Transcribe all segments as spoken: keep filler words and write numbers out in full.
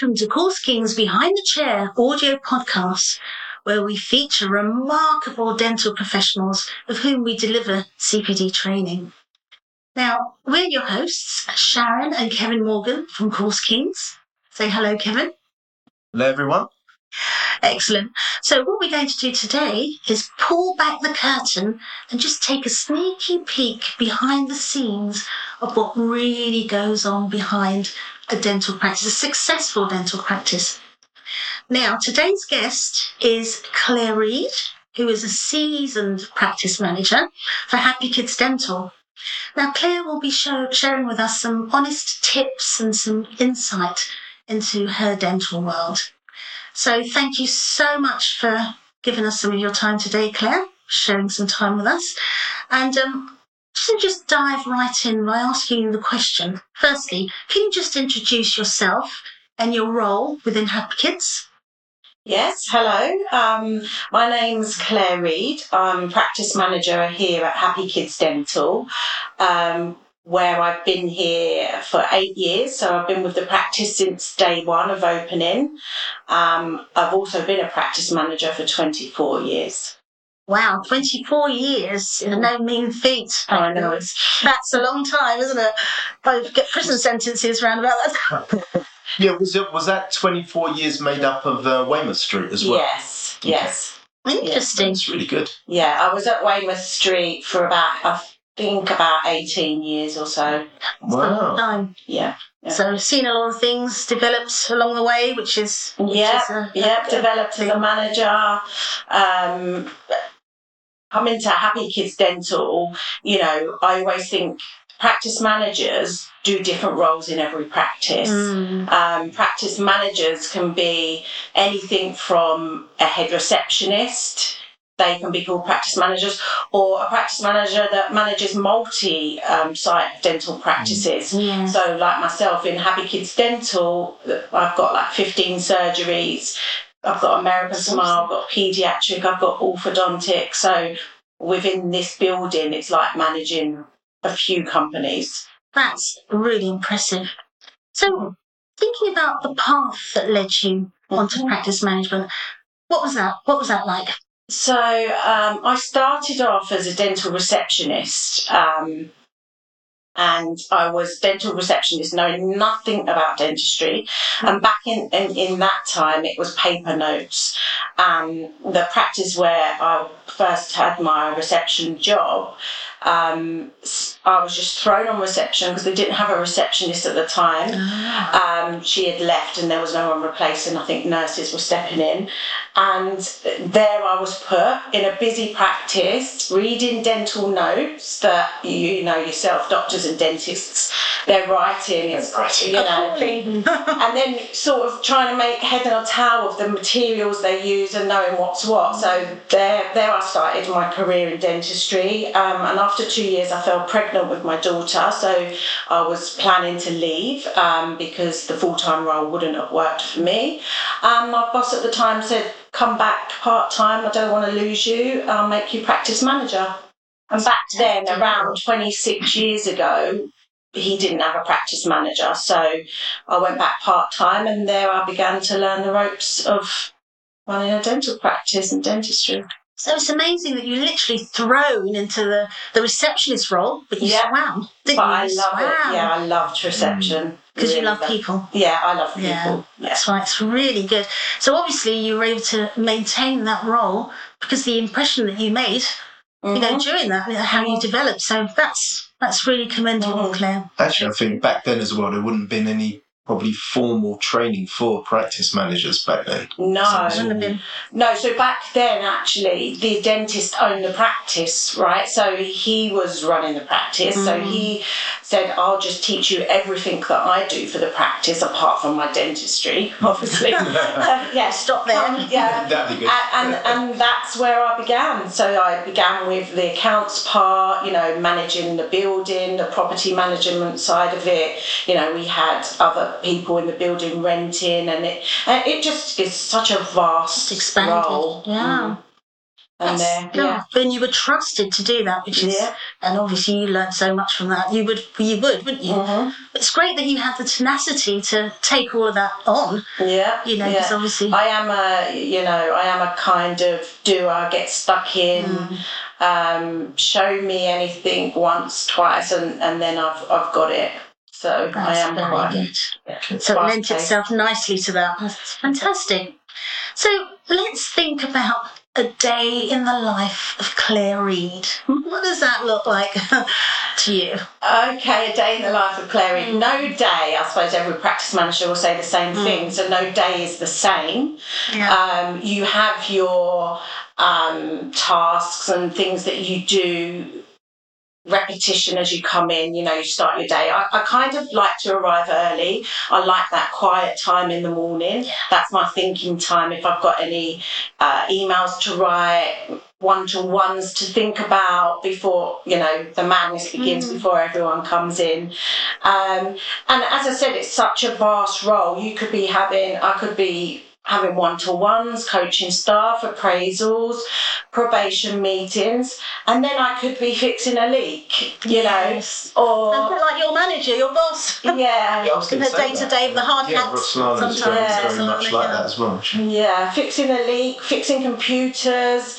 welcome to Course Kings Behind the Chair audio podcast, where we feature remarkable dental professionals of whom we deliver C P D training. Now, we're your hosts, Sharon and Kevin Morgan from Course Kings. Say hello, Kevin. Hello, everyone. Excellent. So what we're going to do today is pull back the curtain and just take a sneaky peek behind the scenes of what really goes on behind a dental practice, a successful dental practice. Now, today's guest is Claire Reid, who is a seasoned practice manager for Happy Kids Dental. Now, Claire will be show, sharing with us some honest tips and some insight into her dental world. So thank you so much for giving us some of your time today, Claire, sharing some time with us. And um, to just dive right in by asking you the question. Firstly, can you just introduce yourself and your role within Happy Kids? Yes, hello. Um, my name's Claire Reid. I'm practice manager here at Happy Kids Dental, um, where I've been here for eight years. So I've been with the practice since day one of opening. Um, I've also been a practice manager for twenty-four years. Wow, twenty-four years is no mean feat. I know. That's a long time, isn't it? I get prison sentences around about that time. Yeah, was it was that twenty-four years made up of uh, Weymouth Street as well? Yes, yes. Interesting. That's really good. Yeah, I was at Weymouth Street for about, I think, about eighteen years or so. Wow. Time. Yeah. Yeah. So seen a lot of things developed along the way, which is... Which Yeah, is a, yeah, a, developed as a manager. Um, I'm into Happy Kids Dental. You know, I always think practice managers do different roles in every practice. Mm. Um, practice managers can be anything from a head receptionist. They can be called practice managers, or a practice manager that manages multi-site um, dental practices. Yeah. So like myself in Happy Kids Dental, I've got like fifteen surgeries. I've got American Smile, I've got paediatric, I've got orthodontic. So within this building, it's like managing a few companies. That's really impressive. So thinking about the path that led you onto Mm-hmm. practice management, what was that? What was that like? So um, I started off as a dental receptionist, um, and I was dental receptionist knowing nothing about dentistry. And back in, in, in that time, it was paper notes. Um, the practice where I first had my reception job, um, I was just thrown on reception because they didn't have a receptionist at the time. Um, she had left and there was no one replacing. I think nurses were stepping in. And there I was put in a busy practice, reading dental notes that you know yourself, doctors and dentists, they're writing, it's, you know, and then sort of trying to make head and tail of the materials they use and knowing what's what. So there, there I started my career in dentistry. Um, and after two years, I fell pregnant with my daughter, so I was planning to leave um, because the full-time role wouldn't have worked for me. Um, my boss at the time said, come back part-time, I don't want to lose you, I'll make you practice manager. And back then, around twenty-six years ago, he didn't have a practice manager, so I went back part-time, and there I began to learn the ropes of running a dental practice and dentistry. So it's amazing that you were literally thrown into the, the receptionist role, but you Yeah. swam, didn't But you? I You love swam. it. Yeah, I loved reception. Because you Really love loved- people. Yeah, I love people. Yeah, Yeah. that's right. It's really good. So obviously you were able to maintain that role because the impression that you made, Mm-hmm. you know, during that, how you developed. So that's that's really commendable, Mhm. Claire. Actually, I think back then as well, there wouldn't have been any probably formal training for practice managers back then. No, Wouldn't have been. no. So back then, actually, the dentist owned the practice, right? So he was running the practice. So he said, "I'll just teach you everything that I do for the practice, apart from my dentistry, obviously." uh, yeah, Stop there. Um, yeah. That'd be good. And, and and that's where I began. So I began with the accounts part, you know, managing the building, the property management side of it. You know, we had other people in the building renting, and it and it just is such a vast Expanded. role. Yeah. And Yes. they're, yeah. And you were trusted to do that, which is, Yeah. and obviously you learned so much from that. You would, you would, wouldn't you? Mhm. It's great that you had the tenacity to take all of that on. Yeah. You know, because yeah. obviously, I am a, you know, I am a kind of doer, get stuck in, Mm. um, show me anything once, twice, and, and then I've I've got it. So I that's am very quite. good. Yeah, So it lent fast-paced. itself nicely to that. That's fantastic. So let's think about a day in the life of Claire Reid. What does that look like to you? Okay, a day in the life of Claire Reid. Mm. No day, I suppose every practice manager will say the same Mm. thing, so no day is the same. Yeah. Um, you have your um, tasks and things that you do, repetition as you come in, you know, you start your day. I, I kind of like to arrive early. I like that quiet time in the morning. Yeah. That's my thinking time. If I've got any uh, emails to write, one-to-ones to think about before, you know, the madness begins, Mm. before everyone comes in. Um, and as I said, it's such a vast role. You could be having, I could be having one-to-ones, coaching staff, appraisals, probation meetings, and then I could be fixing a leak, you Yes. know, A or, bit like your manager, your boss. yeah, Yeah, I was In gonna the say day to that. day, the hard Yeah, hats. Roxolana is very, sometimes, very much yeah. like that as well. yeah, fixing a leak, fixing computers,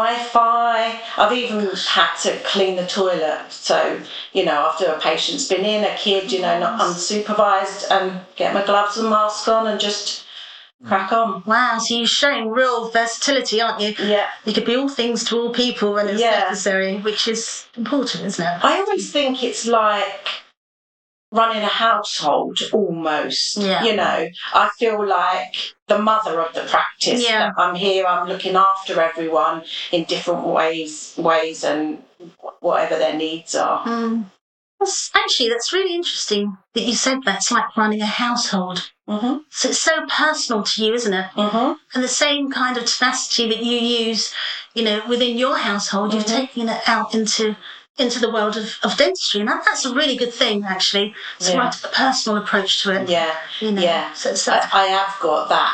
Wi-Fi. I've even had to clean the toilet. So, you know, after a patient's been in, a kid, you know, not unsupervised, and get my gloves and mask on and just crack on. Wow, so you're showing real versatility, aren't you? Yeah. You could be all things to all people when it's Yeah. necessary, which is important, isn't it? I always think it's like running a household almost. Yeah. You know, I feel like the mother of the practice. Yeah. That I'm here, I'm looking after everyone in different ways ways and whatever their needs are. Mm. That's, actually, that's really interesting that you said that. It's like running a household. Mhm. So it's so personal to you, isn't it? Mhm. And the same kind of tenacity that you use, you know, within your household, you've Mhm. taken it out into into the world of, of dentistry. And that, that's a really good thing, actually. It's Yeah. quite a personal approach to it. Yeah. You know? Yeah. So it's I, that. I have got that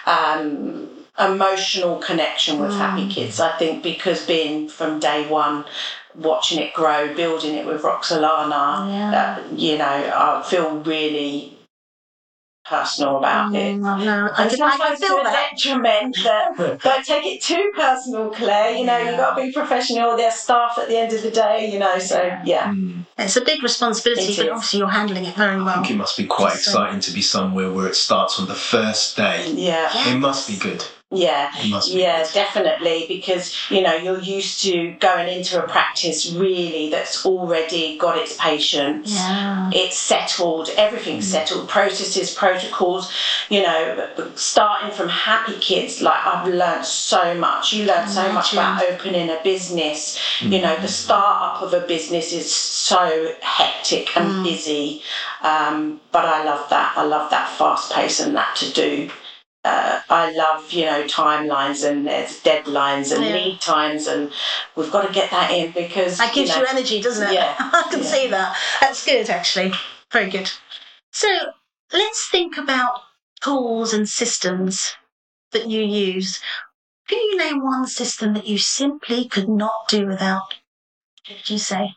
um, emotional connection with Mm. Happy Kids, I think, because being from day one, watching it grow, building it with Roxolana, Yeah. uh, you know, I feel really personal about it. Mm, I know. I And can, I can sometimes to feel a that. detriment that don't take it too personal, Claire. You know, Yeah. you've got to be professional. They're staff at the end of the day, you know, so Yeah. yeah. Mm. It's a big responsibility, It but is. obviously you're handling it very I well. think it must be quite Just, uh, exciting to be somewhere where it starts on the first day. Yeah. Yeah. It must be good. Yeah. It must be Yeah, good. definitely, because you know you're used to going into a practice really that's already got its patients. Yeah. It's settled, everything's settled, processes, protocols. You know, starting from Happy Kids, like I've learnt so much. You learn so much about opening a business. You know, the start-up of a business is so hectic and Mm. busy, um, but I love that. I love that fast pace and that to do. Uh, I love, you know, timelines and there's deadlines and Yeah. lead times, and we've got to get that in because That gives you, you, know, energy, doesn't it? Yeah. I can Yeah. see that. That's good, actually. Very good. So let's think about tools and systems that you use. Can you name one system that you simply could not do without? What would you say?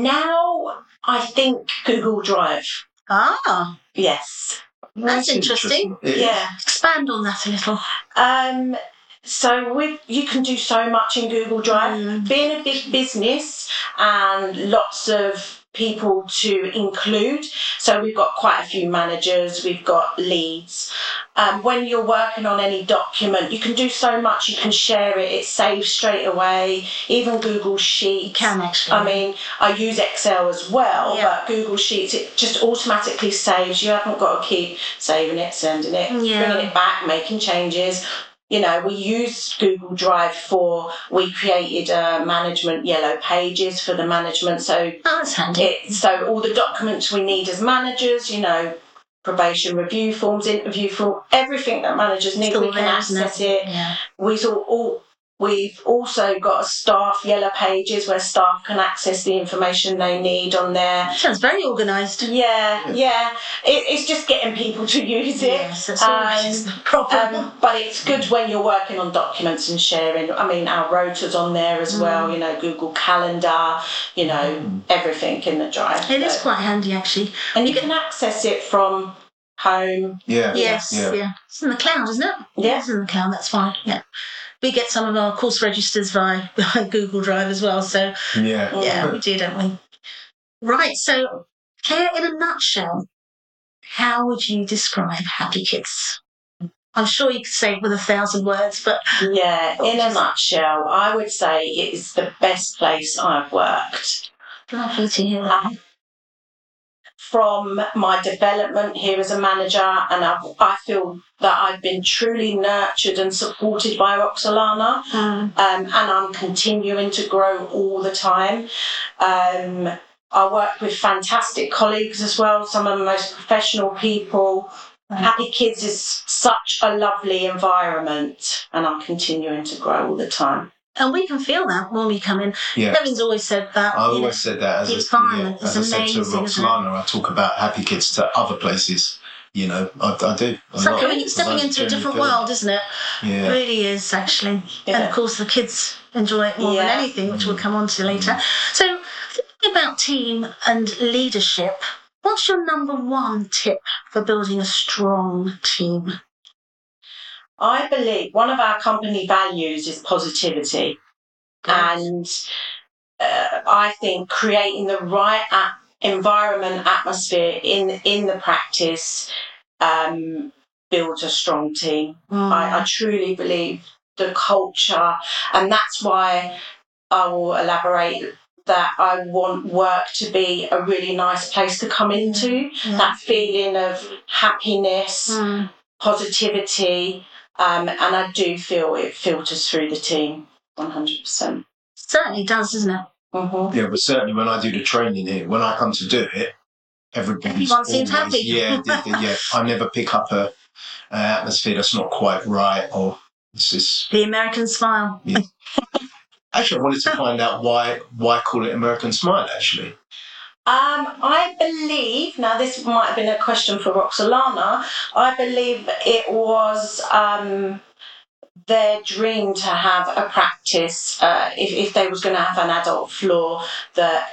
now I think Google Drive. Ah, Yes. That's interesting. It is. Yeah. expand on that a little. Um, so with you can do so much in Google Drive. Mm. Being a big business and lots of people to include. So we've got quite a few managers, we've got leads. Um, when you're working on any document, you can do so much. You can share it, it saves straight away. Even Google Sheets. You can actually. I mean, I use Excel as well, Yeah. but Google Sheets, it just automatically saves. You haven't got to keep saving it, sending it, Yeah. bringing it back, making changes. You know, we use Google Drive for, we created uh, management yellow pages for the management. So, Oh, that's handy. it, so all the documents we need as managers, you know, probation review forms, interview form, everything that managers need, It's all we can there, isn't access it. Yeah. We all, all We've also got a staff yellow pages where staff can access the information they need on there. Sounds very organised. Yeah, yeah. It, it's just getting people to use it. Yes, that's always Um, the problem. Um, but it's good when you're working on documents and sharing. I mean, our rotor's on there as well, you know, Google Calendar, you know, everything in the drive. It is So- quite handy, actually. And you can access it from home. Yeah. Yes, Yeah. yeah. It's in the cloud, isn't it? Yeah. It's in the cloud, that's fine, yeah. We get some of our course registers via, via Google Drive as well, so Yeah. yeah, we do, don't we? Right, so Claire, in a nutshell, how would you describe Happy Kids? I'm sure you could say it with a thousand words, but Yeah, in a nutshell, I would say it is the best place I've worked. lovely to hear that. Um, from my development here as a manager, and I've, I feel that I've been truly nurtured and supported by Roxolana, Mm. um, and I'm continuing to grow all the time. Um, I work with fantastic colleagues as well, some of the most professional people. Happy Kids is such a lovely environment, and I'm continuing to grow all the time. And we can feel that when we come in. Yeah. Kevin's always said that. I you always know, said that as, the a, environment yeah, is as I said to amazing, isn't it? Roxolana, I talk about Happy Kids to other places. You know, I, I do. a It's like lot, when you're because stepping I into a genuinely different feel- world, isn't it? It Yeah. really is, actually. And Yeah. of course, the kids enjoy it more Yeah. than anything, which we'll come on to later. So, thinking about team and leadership, what's your number one tip for building a strong team? I believe one of our company values is positivity. And uh, I think creating the right at- environment, atmosphere in in the practice um, builds a strong team. Mm. I, I truly believe the culture, and that's why I will elaborate that I want work to be a really nice place to come into. Yeah. That feeling of happiness, Mm. positivity, um, and I do feel it filters through the team one hundred percent. Certainly does, doesn't it? Mm-hmm. Yeah, but certainly when I do the training here, when I come to do it, everybody's Everyone seems always- happy. Yeah, d- d- yeah. I never pick up a, a atmosphere that's not quite right, or this is. The American smile. Actually, I wanted to find out why why call it American Smile. Actually, Um, I believe, now this might have been a question for Roxolana, I believe it was um, their dream to have a practice, uh, if, if they was going to have an adult floor, that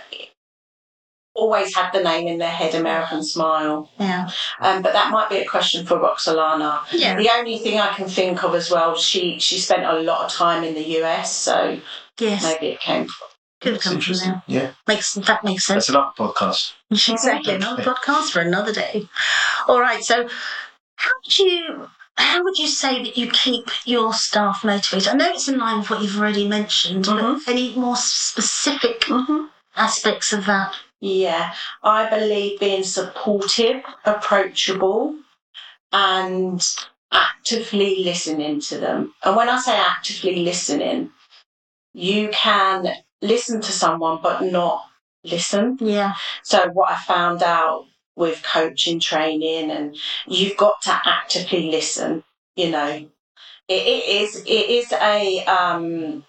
always had the name in their head, American Smile. Yeah. Um, but that might be a question for Roxolana. Yeah. The only thing I can think of as well, she, she spent a lot of time in the U S, so Yes. maybe it came from. Could have it's come from interesting. there. Yeah, Makes, that makes sense. that's another podcast. Exactly. Another podcast for another day. All right. So, how would you how would you say that you keep your staff motivated? I know it's in line with what you've already mentioned, Mhm. but any more specific Mm-hmm. aspects of that? Yeah, I believe being supportive, approachable, and actively listening to them. And when I say actively listening, you can listen to someone but not listen. Yeah. So what I found out with coaching training, and you've got to actively listen. You know, it, it is it is a um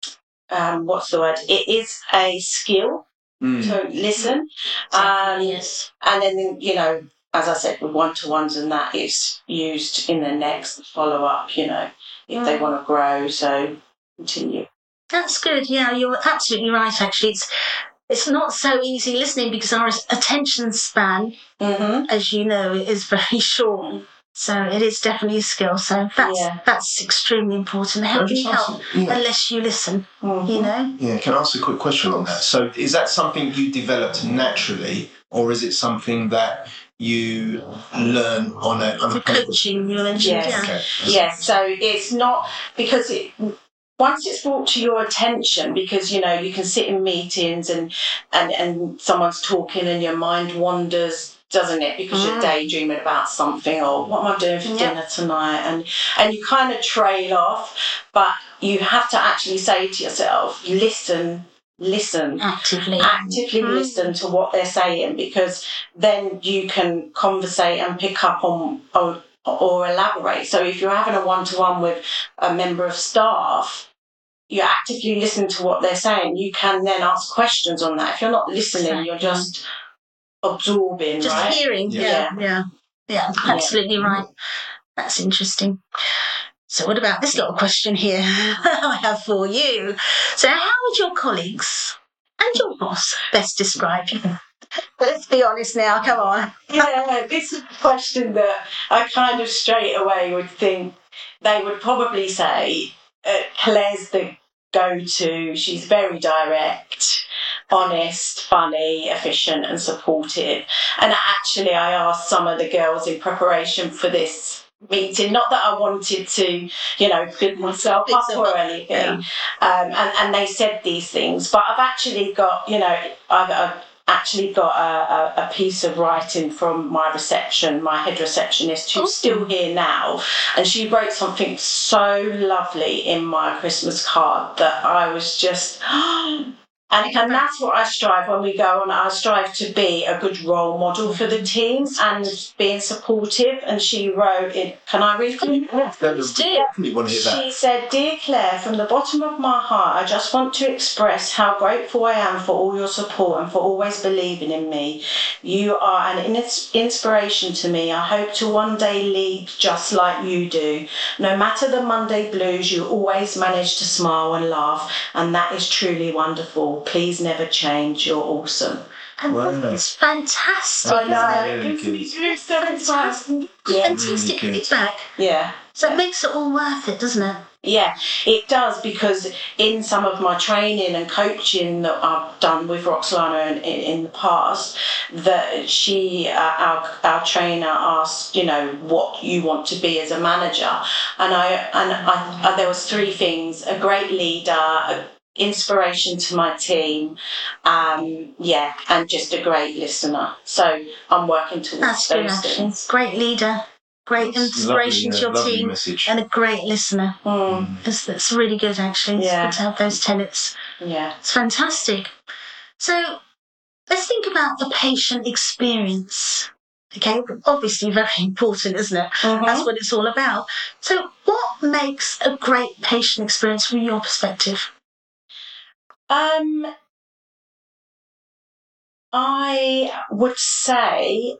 um what's the word? It is a skill Mm. to listen. Exactly, Um, yes. And then, you know, as I said, with one-to-ones and that, it's used in the next follow-up, you know, if they Mm. want to grow. So continue. That's good. Yeah, you're absolutely right. Actually, it's it's not so easy listening because our attention span, Mm-hmm. as you know, is very short. So it is definitely a skill. So that's Yeah. that's extremely important. How Can I can just you ask help you- yeah. unless you listen? Mm-hmm. You know. Yeah, can I ask a quick question on that? So, is that something you developed naturally, or is it something that you learn on a, on The a coaching you mentioned. Yes. Yeah. Okay. Yeah, so it's not because it once it's brought to your attention, because you know you can sit in meetings and and and someone's talking and your mind wanders, doesn't it? Because you're Mm. daydreaming about something, or what am I doing for Yep. dinner tonight, and and you kind of trail off. But you have to actually say to yourself, listen, listen. Actively. Actively Mm. listen to what they're saying, because then you can conversate and pick up on, on or elaborate. So if you're having a one-to-one with a member of staff, you actively listen to what they're saying, you can then ask questions on that. If you're not listening, Exactly. you're just absorbing, Just right? hearing. Yeah. Yeah, yeah, yeah, absolutely right. That's interesting. So what about this little question here I have for you? So how would your colleagues and your boss best describe you? Let's be honest now, come on. Yeah, this is a question that I kind of straight away would think they would probably say, uh, Claire's the go-to. She's very direct, honest, funny, efficient and supportive. And actually I asked some of the girls in preparation for this meeting, not that I wanted to, you know, build myself up or anything, Yeah. um, and, and they said these things, but I've actually got, you know, I've, I've actually got a, a, a piece of writing from my reception, my head receptionist, who's Oh. still here now, and she wrote something so lovely in my Christmas card that I was just and, and that's what I strive when we go on. I strive to be a good role model for the team and being supportive. And she wrote it. Can I read from it? Definitely want to hear that. She said, "Dear Claire, from the bottom of my heart, I just want to express how grateful I am for all your support and for always believing in me. You are an ins- inspiration to me. I hope to one day lead just like you do. No matter the Monday blues, you always manage to smile and laugh, and that is truly wonderful. Please never change. You're awesome." And Wow. it's fantastic. I isn't know. it? Really good. Fantastic. Yeah. Fantastic Really good. feedback. Yeah. So it makes it all worth it, doesn't it? Yeah, it does, because in some of my training and coaching that I've done with Roxolana in, in, in the past, that she, uh, our our trainer asked, you know, what you want to be as a manager, and I and I, I there was three things: a great leader, a inspiration to my team, um, yeah, and just a great listener. So I'm working towards That's good, those actually. things. Great leader, great That's inspiration lovely, to your yeah, lovely team, message. and a great listener. Mm, That's, that's really good, actually. It's Yeah. good to have those tenets. yeah. It's fantastic. So let's think about the patient experience. Okay, obviously very important, isn't it? Mhm. That's what it's all about. So what makes a great patient experience from your perspective? Um, I would say,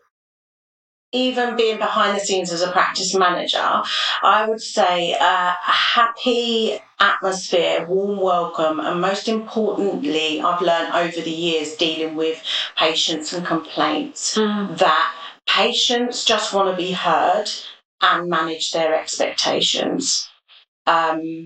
even being behind the scenes as a practice manager, I would say uh, a happy atmosphere, warm welcome, and most importantly, I've learned over the years dealing with patients and complaints that patients just want to be heard and manage their expectations. Um,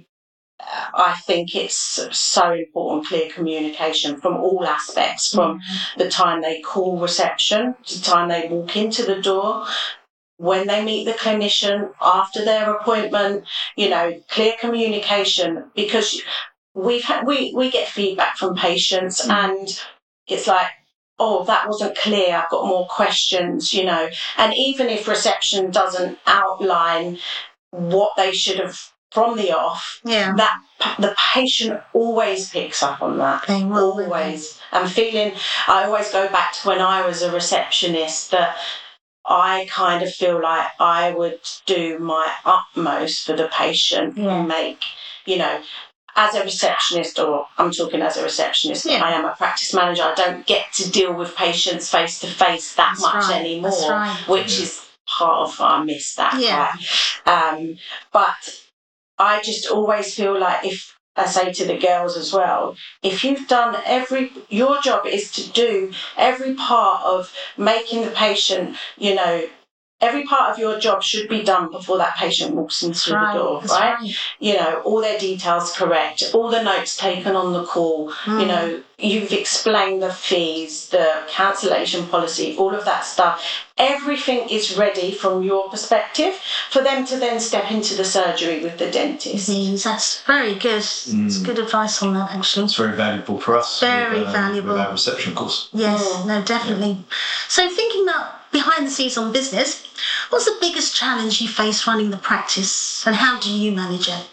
I think it's so important, clear communication from all aspects, from the time they call reception to the time they walk into the door, when they meet the clinician, after their appointment, you know, clear communication, because we've had, we, we get feedback from patients Mm. and it's like, oh, that wasn't clear, I've got more questions, you know, and even if reception doesn't outline what they should have from the off, Yeah. that the patient always picks up on that. They will, won't they? Always. I'm feeling, I always go back to when I was a receptionist, that I kind of feel like I would do my utmost for the patient Yeah. and make, you know, as a receptionist, or I'm talking as a receptionist, Yeah. I am a practice manager. I don't get to deal with patients face to face that That's much right, anymore, that's right. which Yeah. is part of, I miss that. Yeah. Right? Um, but I just always feel like, if I say to the girls as well, if you've done every, your job is to do every part of making the patient, you know, every part of your job should be done before that patient walks into That's the right. door, That's right? right. You know, all their details correct, all the notes taken on the call, Mm. you know, you've explained the fees, the cancellation policy, all of that stuff. Everything is ready from your perspective for them to then step into the surgery with the dentist. Disease. That's very good. It's Mm. good advice on that, actually. It's very valuable for us. Very with, uh, valuable. With our reception course. Yes, Mm. no, definitely. So thinking about behind the scenes on business, what's the biggest challenge you face running the practice and how do you manage it?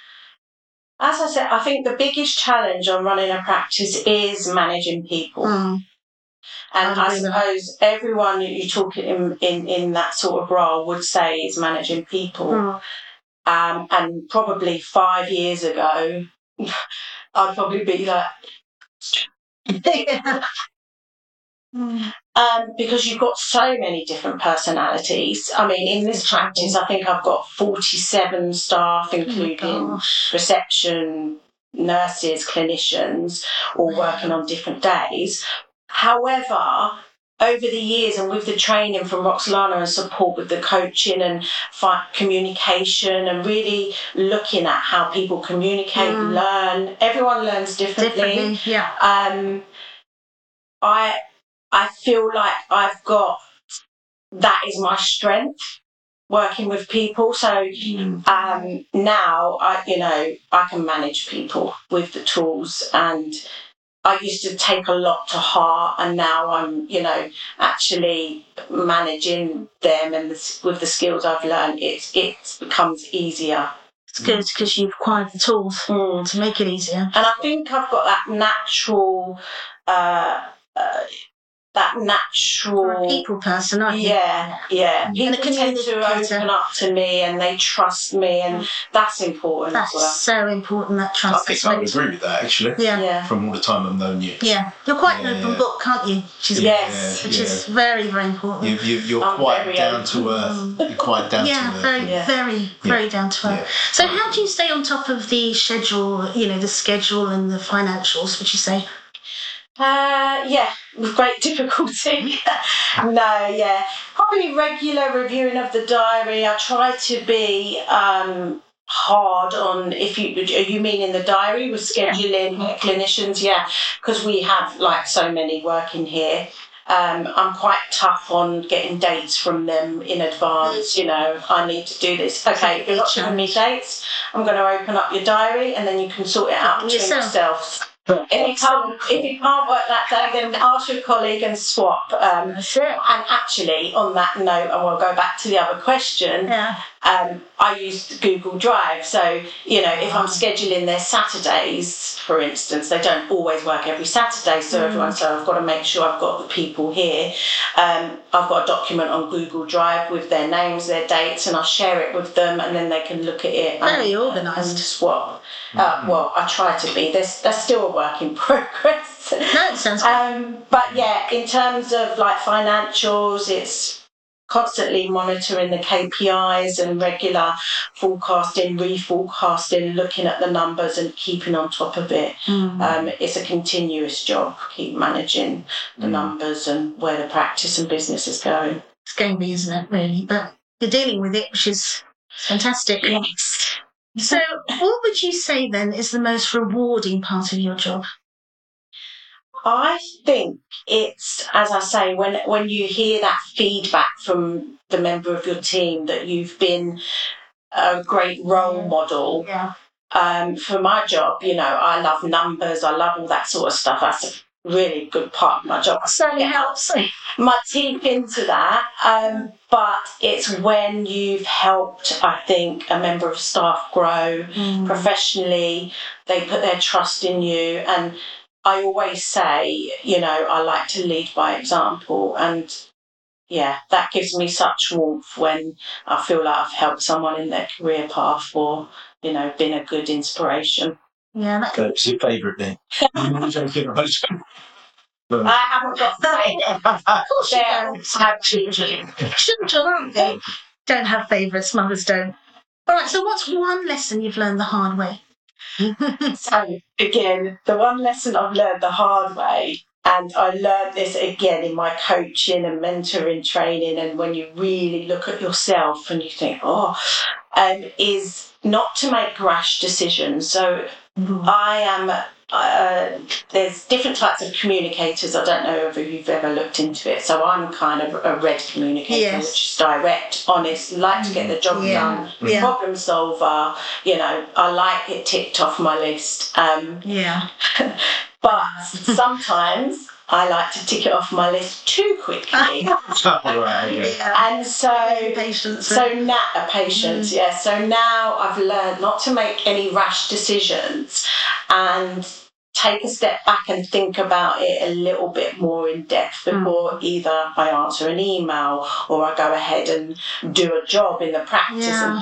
As I said, I think the biggest challenge on running a practice is managing people. Mm. And I I agree with suppose everyone you talk in, in, in that sort of role would say is managing people. Mm. Um, and probably five years ago, I'd probably be like, yeah. Mm. um, because you've got so many different personalities. I mean, in this practice, I think I've got forty-seven staff, including Oh reception, nurses, clinicians, all working on different days. However, over the years and with the training from Roxolana and support with the coaching and fi- communication and really looking at how people communicate, Mm. learn, everyone learns differently. differently, yeah. Um, I I feel like I've got, that is my strength, working with people. So um, now I, you know, I can manage people with the tools, and I used to take a lot to heart, and now I'm, you know, actually managing them, and the, with the skills I've learned, it it becomes easier. It's good because you've acquired the tools Mm. to make it easier. And I think I've got that natural, uh, uh, that You're a natural. people person, aren't you? Yeah, yeah. And People a tend to communicator. open up to me and they trust me, and that's important That's as well. so important, that I trust. think That's I would very- agree with that, actually. Yeah. Yeah. From all the time I've known you. Yeah. You're quite an Yeah, open yeah. book, can't you? Which is, Yes. which yeah. is very, very important. You, you, you're I'm quite very down open. to earth. You're quite down yeah, to earth. very, Yeah. very, very down to earth. Yeah. So, how do you stay on top of the schedule? You know, the schedule and the financials. Would you say? Uh, yeah, with great difficulty. No, yeah. Probably regular reviewing of the diary. I try to be um, hard on, if you, you mean in the diary with scheduling clinicians, yeah, because we have like so many working here. Um, I'm quite tough on getting dates from them in advance. You know, I need to do this. Okay, you've got giving me dates. I'm going to open up your diary, and then you can sort it out between Yourself. yourselves. If you can't, if you can't work that day, then ask your colleague and swap. Um, That's it. and actually, on that note, and we'll go back to the other question. Yeah. Um, I use Google Drive, so you know if I'm scheduling their Saturdays, for instance, they don't always work every Saturday. So Mm. everyone, so I've got to make sure I've got the people here. Um, I've got a document on Google Drive with their names, their dates, and I share it with them, and then they can look at it. Very and, organised. And swap. Uh, well, I try to be. There's, there's still a work in progress. No, it sounds good. Um, but yeah, in terms of like financials, it's constantly monitoring the K P Is and regular forecasting, reforecasting, looking at the numbers and keeping on top of it. Mm. Um, it's a continuous job, keep managing the Mm. numbers and where the practice and business is going. It's gamey, isn't it, really? But you're dealing with it, which is fantastic. Yes. So, what would you say then is the most rewarding part of your job? I think it's, as I say, when when you hear that feedback from the member of your team that you've been a great role model. Yeah. Um, for my job, you know, I love numbers, I love all that sort of stuff. That's a really good part of my job. Certainly Yeah. helps. My teeth into that, um, but it's when you've helped, I think, a member of staff grow Mm. professionally, they put their trust in you. And I always say, you know, I like to lead by example, and yeah, that gives me such warmth when I feel like I've helped someone in their career path, or, you know, been a good inspiration. Yeah, that What's your favourite then? I'm joking, I'm joking. I haven't got Of course you There don't. have children. Children, aren't they? Don't have favourites, mothers don't. All right, so what's one lesson you've learned the hard way? So again, the one lesson I've learned the hard way, and I learned this again in my coaching and mentoring training, and when you really look at yourself and you think, oh, um, is not to make rash decisions. So I am, uh, there's different types of communicators. I don't know if you've ever looked into it. So I'm kind of a red communicator, Yes. which is direct, honest, like to get the job Yeah. done, Yeah. problem solver, you know, I like it ticked off my list. Um, Yeah. but sometimes I like to tick it off my list too quickly. Right, okay. Yeah. And so Patience. so now, uh, patience, yeah. So now I've learned not to make any rash decisions and take a step back and think about it a little bit more in depth before either I answer an email or I go ahead and do a job in the practice Yeah. and think,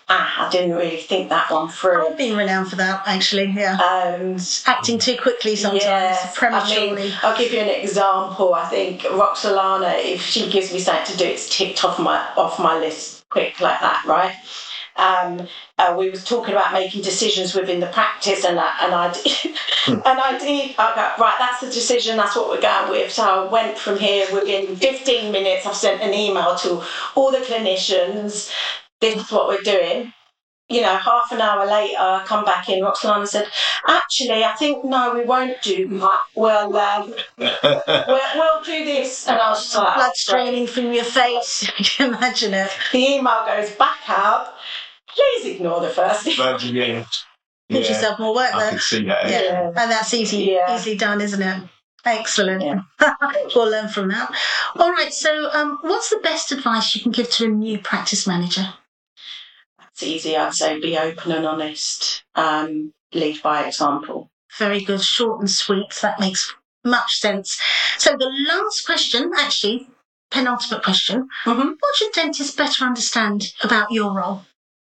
ah, I didn't really think that one through. I've been renowned for that, actually, yeah. Um, Acting too quickly sometimes, yeah, prematurely. I mean, I'll give you an example. I think Roxolana, if she gives me something to do, it's ticked off my off my list quick like that, right? Um, uh, we was talking about making decisions within the practice, and I, and I did, and I did. I go, right, that's the decision. That's what we're going with. So I went from here. Within fifteen minutes, I've sent an email to all the clinicians. This is what we're doing. You know, half an hour later, I come back in. Roxolana said, "Actually, I think no, we won't do that. Well, um, we'll, we'll do this." And I was just like, blood straining from your face. You can imagine it. The email goes back out. Please ignore the first email. But, yeah. Give Yeah. yourself more work I there. could see that. Yeah. Yeah. And that's easy, Yeah. easily done, isn't it? Excellent. Yeah. We'll learn from that. All right. So, um, what's the best advice you can give to a new practice manager? It's easy, I'd say. Be open and honest. Um, lead by example. Very good, short and sweet. That makes much sense. So, the last question, actually, penultimate question: Mm-hmm. what should dentists better understand about your role?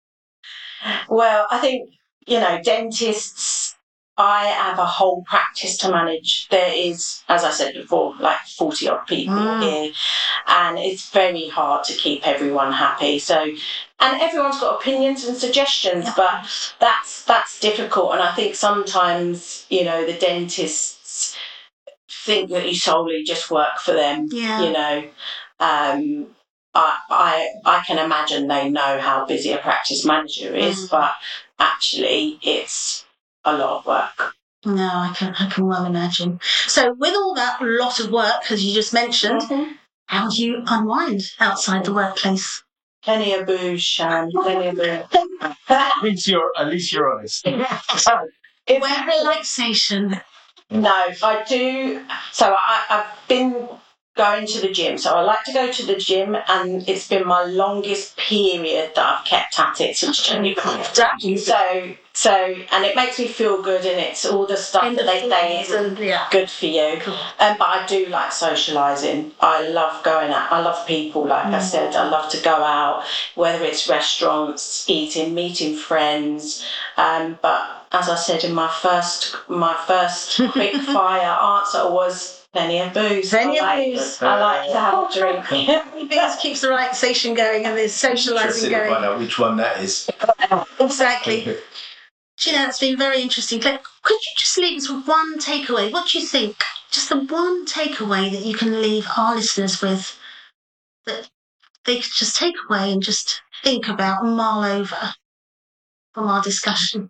Well, I think, you know, dentists, I have a whole practice to manage. There is, as I said before, like forty odd people Mm. here, and it's very hard to keep everyone happy. So, and everyone's got opinions and suggestions, Yeah. but that's that's difficult. And I think sometimes, you know, the dentists think that you solely just work for them. Yeah. You know, um, I, I I can imagine they know how busy a practice manager is, Mm. but actually it's a lot of work. No, I can, I can well imagine. So, with all that lot of work, as you just mentioned, how do you unwind outside the workplace? Plenty of booze, Shan. Plenty of booze. At least you're, at least you're honest. It's- Where relaxation. No, I do. So I, I've been going to the gym. So I like to go to the gym, and it's been my longest period that I've kept at it since January. So, so, and it makes me feel good, and it's all the stuff that they say is and yeah. good for you. Cool. Um, but I do like socialising. I love going out. I love people, like I said. I love to go out, whether it's restaurants, eating, meeting friends. Um, but as I said in my first, my first quick fire answer was plenty of booze. Plenty I of like, booze. I like to have a drink. Booze keeps the relaxation going and the socialising Interested to find going. out which one that is. Exactly. Do you know, it's been very interesting. Claire, could you just leave us with one takeaway? What do you think? Just the one takeaway that you can leave our listeners with that they could just take away and just think about and mull over from our discussion.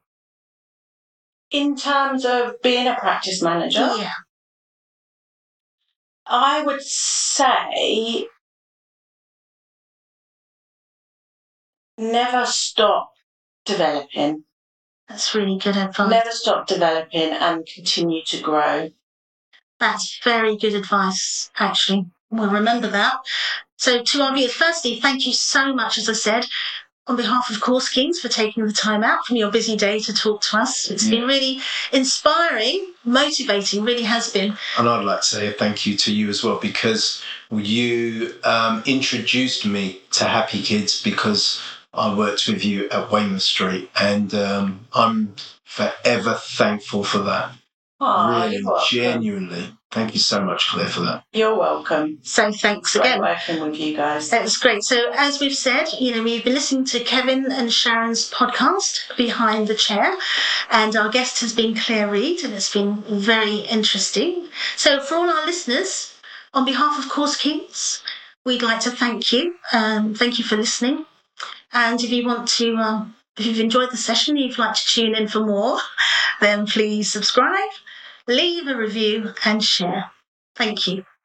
In terms of being a practice manager, Yeah. I would say never stop developing. That's really good advice. Never stop developing and continue to grow. That's very good advice, actually. We'll remember that. So to our viewers, firstly, thank you so much, as I said, on behalf of Course Kings, for taking the time out from your busy day to talk to us. It's been really inspiring, motivating, really has been. And I'd like to say a thank you to you as well, because you um, introduced me to Happy Kids because I worked with you at Weymouth Street, and um, I'm forever thankful for that. Oh, really, you're welcome. genuinely. Thank you so much, Claire, for that. You're welcome. So thanks Great again. working with you guys. That was great. So as we've said, you know, we've been listening to Kevin and Sharon's podcast, Behind the Chair, and our guest has been Claire Reid, and it's been very interesting. So for all our listeners, on behalf of Course Kings, we'd like to thank you. Um, thank you for listening. And if you want to, um, if you've enjoyed the session, you'd like to tune in for more, then please subscribe, leave a review and share. Thank you.